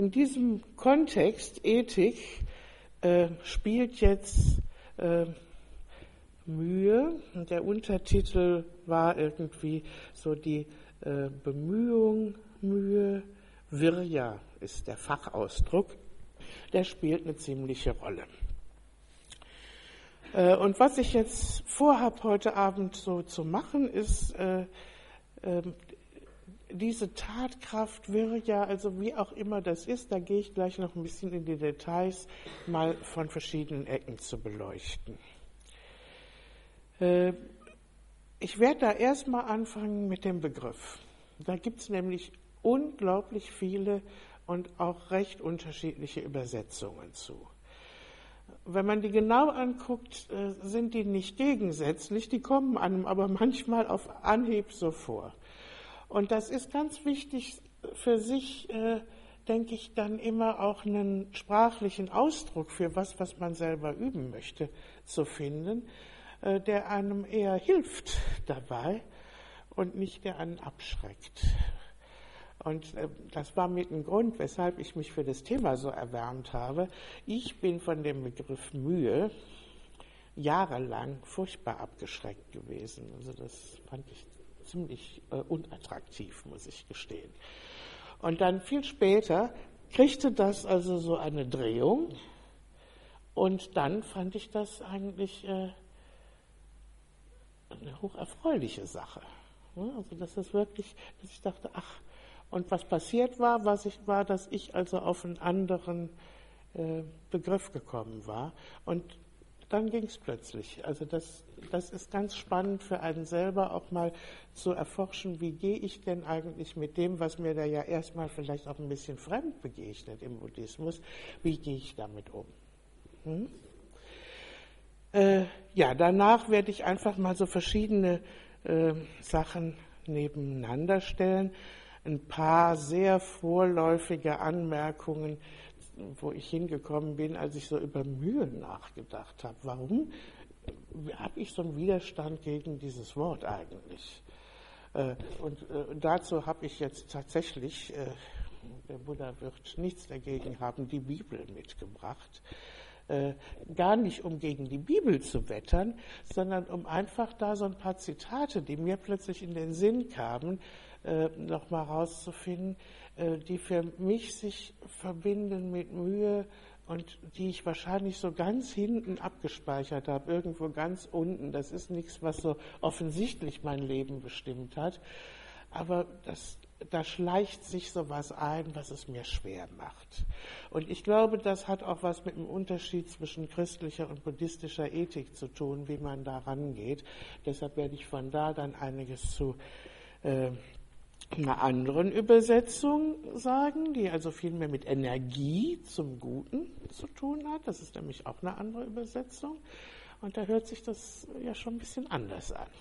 In diesem Kontext Ethik spielt jetzt Mühe. Der Untertitel war irgendwie so die Bemühung, Mühe. Virya ist der Fachausdruck. Der spielt eine ziemliche Rolle. Und was ich jetzt vorhabe, heute Abend so zu machen, ist diese Tatkraft, Virya, also wie auch immer das ist, da gehe ich gleich noch ein bisschen in die Details, mal von verschiedenen Ecken zu beleuchten. Ich werde da erstmal anfangen mit dem Begriff. Da gibt es nämlich unglaublich viele und auch recht unterschiedliche Übersetzungen zu. Wenn man die genau anguckt, sind die nicht gegensätzlich, die kommen einem aber manchmal auf Anhieb so vor. Und das ist ganz wichtig für sich, denke ich, dann immer auch einen sprachlichen Ausdruck für was man selber üben möchte, zu finden, der einem eher hilft dabei und nicht der einen abschreckt. Und das war mit ein Grund, weshalb ich mich für das Thema so erwärmt habe. Ich bin von dem Begriff Mühe jahrelang furchtbar abgeschreckt gewesen. Also das fand ich ziemlich unattraktiv, muss ich gestehen. Und dann viel später kriegte das also so eine Drehung und dann fand ich das eigentlich eine hocherfreuliche Sache. Also das ist wirklich, dass ich dachte, ach, und was passiert war, dass ich also auf einen anderen Begriff gekommen war. Und dann ging es plötzlich. Also das ist ganz spannend für einen selber auch mal zu erforschen, wie gehe ich denn eigentlich mit dem, was mir da ja erstmal vielleicht auch ein bisschen fremd begegnet im Buddhismus, wie gehe ich damit um? Danach werde ich einfach mal so verschiedene Sachen nebeneinander stellen. Ein paar sehr vorläufige Anmerkungen, wo ich hingekommen bin, als ich so über Mühe nachgedacht habe. Warum habe ich so einen Widerstand gegen dieses Wort eigentlich? Und dazu habe ich jetzt tatsächlich, der Buddha wird nichts dagegen haben, die Bibel mitgebracht. Gar nicht, um gegen die Bibel zu wettern, sondern um einfach da so ein paar Zitate, die mir plötzlich in den Sinn kamen, nochmal rauszufinden, die für mich sich verbinden mit Mühe und die ich wahrscheinlich so ganz hinten abgespeichert habe, irgendwo ganz unten. Das ist nichts, was so offensichtlich mein Leben bestimmt hat, aber da schleicht sich so was ein, was es mir schwer macht. Und ich glaube, das hat auch was mit dem Unterschied zwischen christlicher und buddhistischer Ethik zu tun, wie man da rangeht. Deshalb werde ich von da dann einiges zu einer anderen Übersetzung sagen, die also viel mehr mit Energie zum Guten zu tun hat. Das ist nämlich auch eine andere Übersetzung. Und da hört sich das ja schon ein bisschen anders an.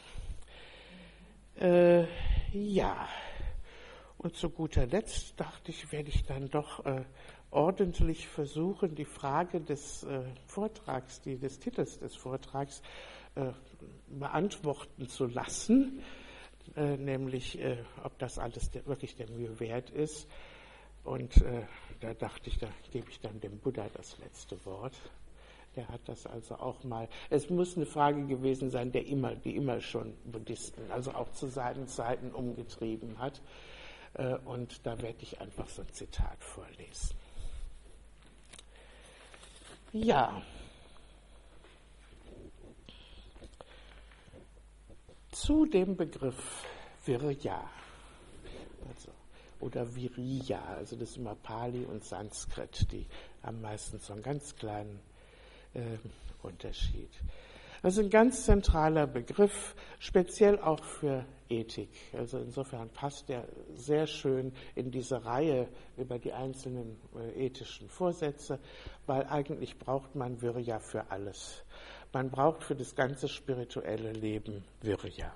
Und zu guter Letzt dachte ich, werde ich dann doch ordentlich versuchen, die Frage des Vortrags, des Titels des Vortrags beantworten zu lassen. Nämlich ob das alles wirklich der Mühe wert ist. Und da dachte ich, da gebe ich dann dem Buddha das letzte Wort. Der hat das also auch mal, es muss eine Frage gewesen sein, die immer schon Buddhisten, also auch zu seinen Zeiten umgetrieben hat. Und da werde ich einfach so ein Zitat vorlesen. Ja. Zu dem Begriff Virya, oder Viriya, also das ist immer Pali und Sanskrit, die haben meistens so einen ganz kleinen Unterschied. Das ist ein ganz zentraler Begriff, speziell auch für Ethik. Also insofern passt der sehr schön in diese Reihe über die einzelnen ethischen Vorsätze, weil eigentlich braucht man Virya für alles. Man braucht für das ganze spirituelle Leben Virya.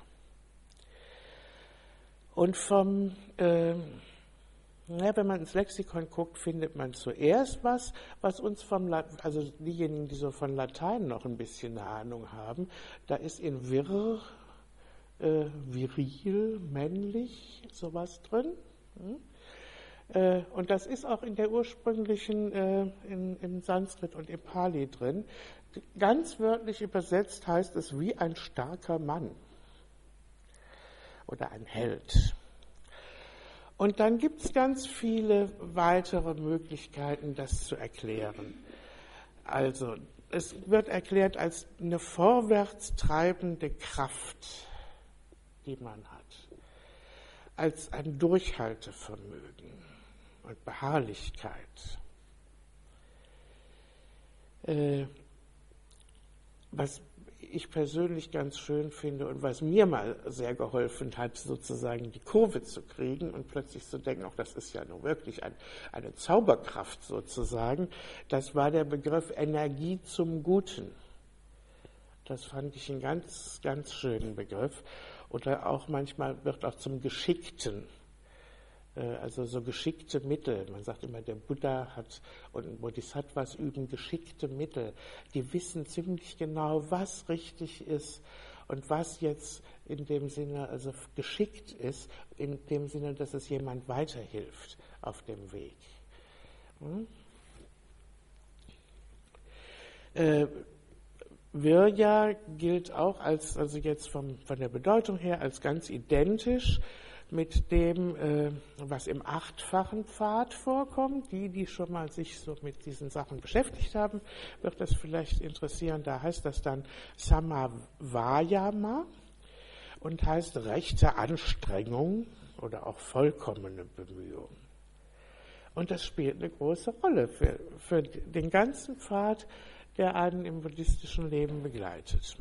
Und wenn man ins Lexikon guckt, findet man zuerst was uns also diejenigen, die so von Latein noch ein bisschen eine Ahnung haben, da ist in virr, viril, männlich, sowas drin. Und das ist auch in der ursprünglichen, im Sanskrit und im Pali drin. Ganz wörtlich übersetzt heißt es wie ein starker Mann oder ein Held. Und dann gibt es ganz viele weitere Möglichkeiten, das zu erklären. Also, es wird erklärt als eine vorwärts treibende Kraft, die man hat, als ein Durchhaltevermögen und Beharrlichkeit. Was ich persönlich ganz schön finde und was mir mal sehr geholfen hat, sozusagen die Kurve zu kriegen und plötzlich zu denken, auch das ist ja nun wirklich eine Zauberkraft sozusagen, das war der Begriff Energie zum Guten. Das fand ich einen ganz, ganz schönen Begriff. Oder auch manchmal wird auch zum Geschickten. Also so geschickte Mittel. Man sagt immer, der Buddha hat und Bodhisattvas üben geschickte Mittel. Die wissen ziemlich genau, was richtig ist und was jetzt in dem Sinne also geschickt ist, in dem Sinne, dass es jemand weiterhilft auf dem Weg. Virya gilt auch als, also jetzt von der Bedeutung her, als ganz identisch mit dem, was im 8-fachen Pfad vorkommt. Die schon mal sich so mit diesen Sachen beschäftigt haben, wird das vielleicht interessieren. Da heißt das dann Samavayama und heißt rechte Anstrengung oder auch vollkommene Bemühung. Und das spielt eine große Rolle für den ganzen Pfad, der einen im buddhistischen Leben begleitet.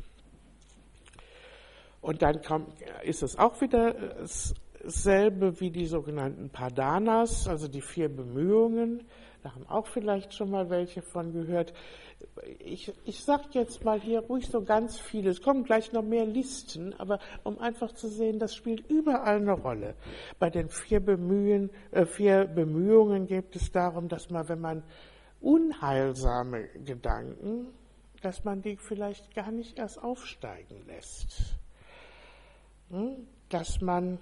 Und dann ist es auch wieder dasselbe wie die sogenannten Padanas, also die 4 Bemühungen. Da haben auch vielleicht schon mal welche von gehört. Ich sage jetzt mal hier ruhig so ganz viele. Es kommen gleich noch mehr Listen, aber um einfach zu sehen, das spielt überall eine Rolle. Bei den 4 Bemühungen geht es darum, dass man, wenn man unheilsame Gedanken, dass man die vielleicht gar nicht erst aufsteigen lässt. Dass man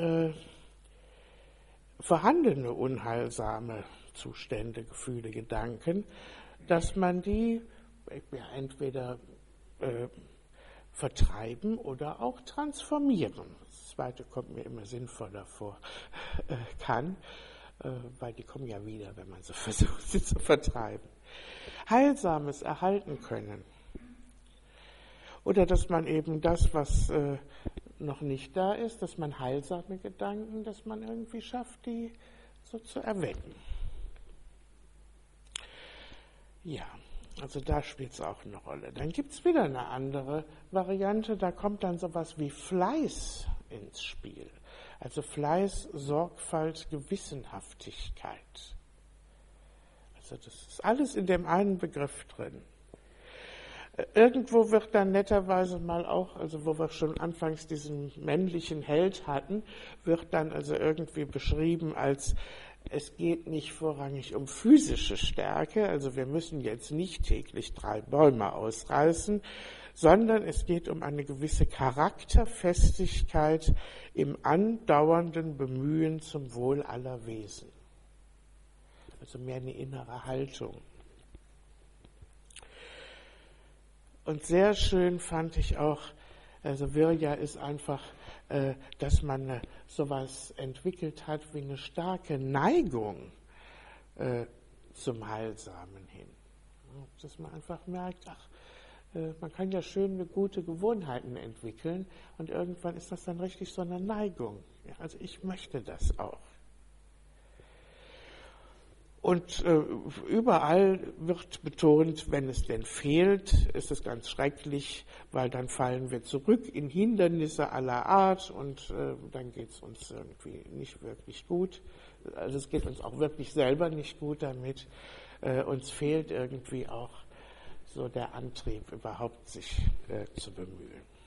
vorhandene unheilsame Zustände, Gefühle, Gedanken, dass man die entweder vertreiben oder auch transformieren. Das Zweite kommt mir immer sinnvoller vor, weil die kommen ja wieder, wenn man so versucht, sie zu vertreiben. Heilsames erhalten können. Oder dass man eben das, was noch nicht da ist, dass man heilsame Gedanken, dass man irgendwie schafft, die so zu erwecken. Ja, also da spielt es auch eine Rolle. Dann gibt es wieder eine andere Variante, da kommt dann sowas wie Fleiß ins Spiel. Also Fleiß, Sorgfalt, Gewissenhaftigkeit. Also das ist alles in dem einen Begriff drin. Irgendwo wird dann netterweise mal auch, also wo wir schon anfangs diesen männlichen Held hatten, wird dann also irgendwie beschrieben als, es geht nicht vorrangig um physische Stärke, also wir müssen jetzt nicht täglich 3 Bäume ausreißen, sondern es geht um eine gewisse Charakterfestigkeit im andauernden Bemühen zum Wohl aller Wesen. Also mehr eine innere Haltung. Und sehr schön fand ich auch, also Virya ist einfach, dass man sowas entwickelt hat wie eine starke Neigung zum Heilsamen hin. Dass man einfach merkt, man kann ja schön eine gute Gewohnheiten entwickeln und irgendwann ist das dann richtig so eine Neigung. Ja, also ich möchte das auch. Und überall wird betont, wenn es denn fehlt, ist es ganz schrecklich, weil dann fallen wir zurück in Hindernisse aller Art und dann geht es uns irgendwie nicht wirklich gut. Also es geht uns auch wirklich selber nicht gut damit. Uns fehlt irgendwie auch so der Antrieb, überhaupt sich zu bemühen.